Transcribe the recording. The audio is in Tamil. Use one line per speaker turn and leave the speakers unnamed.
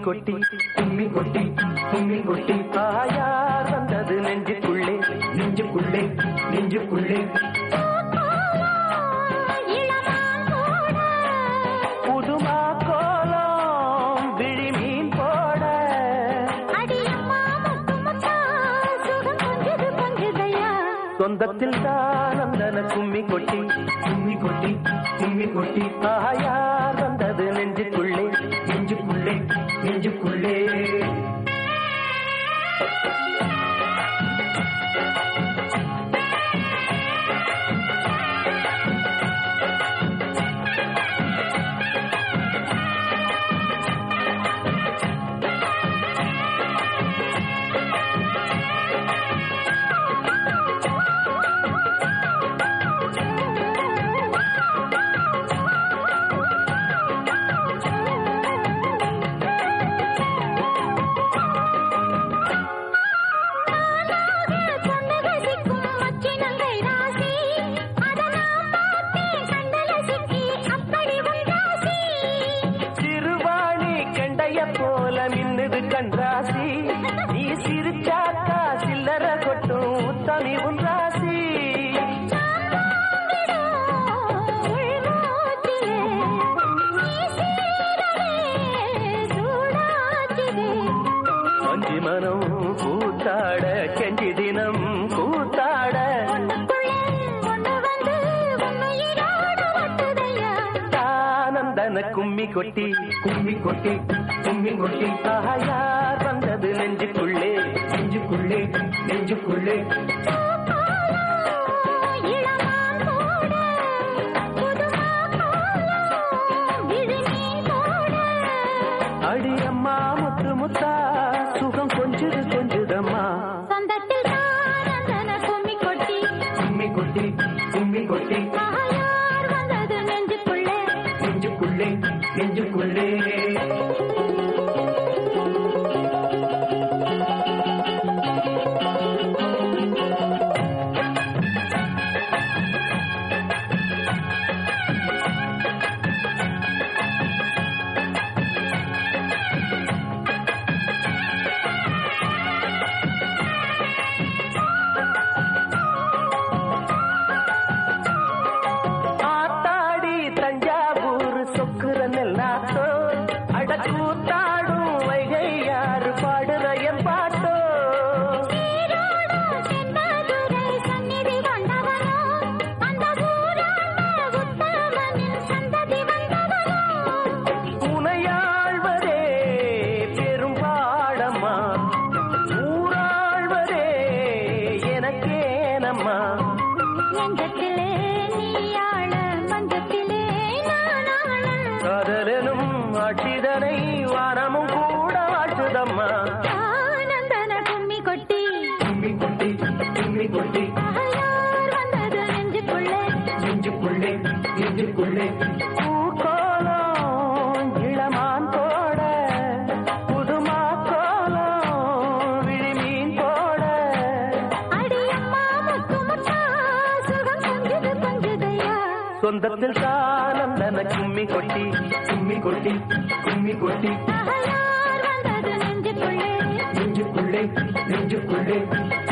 கொட்டி கும்மி கொட்டி கும்மி கொட்டி தாயார் வந்தது நெஞ்சுக்குள்ளே நெஞ்சுக்குள்ளே நெஞ்சுக்குள்ளே புதுமா கோலம் விழி மீன் போட சொந்தத்தில் தான் அந்த கும்மி கொட்டி கும்மி கொட்டி கும்மி கொட்டி தாயார் வந்தது நெஞ்சுக்குள்ளே நெஞ்சுக்குள்ளே நெஞ்சுக்குள்ளே போல மின்னுது கண்ராசி நீ சிரிச்சாக்கா சில்லற கொட்டும் உத்தமி உன் ராசி மஞ்சி மனம் கூத்தாட கெஞ்சி தினம் கூத்தாட தானந்தன கும்மி கொட்டி கும்மி கொட்டி கும்மி கொட்டி தாயார் வந்தது நெஞ்சுக்குள்ளே நெஞ்சுக்குள்ளே நெஞ்சுக்குள்ளே அடி அம்மா முத்து முத்தா சுகம் கொஞ்சுது கொஞ்சுதம்மா
சொந்தத்தில் தானந்தன கும்மி கொட்டி
கும்மி கொட்டி கும்மி கொட்டி
தாயார் வந்தது நெஞ்சுக்குள்ளே
நெஞ்சுக்குள்ளே நெஞ்சுக்குள்ளே கூத்தாடும் வைகை யாரு பாடுற என் பாட்டோ உனையாழ்வதே பெரும் பாடம்மா ஊராழ்வதே எனக்கேனம்மா காதலனும் ஆட்சிதனை வானமும் கூட ஆட்டுதம்மா
ஆனந்தன கும்மி கொட்டி
கும்மி கொட்டி கும்மி கொட்டி
வந்தது நெஞ்சுக்குள்ளே
நெஞ்சுக்குள்ளே நெஞ்சுக்குள்ளே பூக்கோலம் இளமான் போட புதுமா கோலம் விழி மீன் போட
அடியம்மா முத்து முத்தா சுகம் கொஞ்சுது கொஞ்சுதையா
சொந்தத்தில் தானந்தன கும்மி கொட்டி கும்மி கொட்டி கும்மி கொட்டி
தாயார் வந்தது நெஞ்சுக்குள்ளே
நெஞ்சுக்குள்ளே நெஞ்சுக்குள்ளே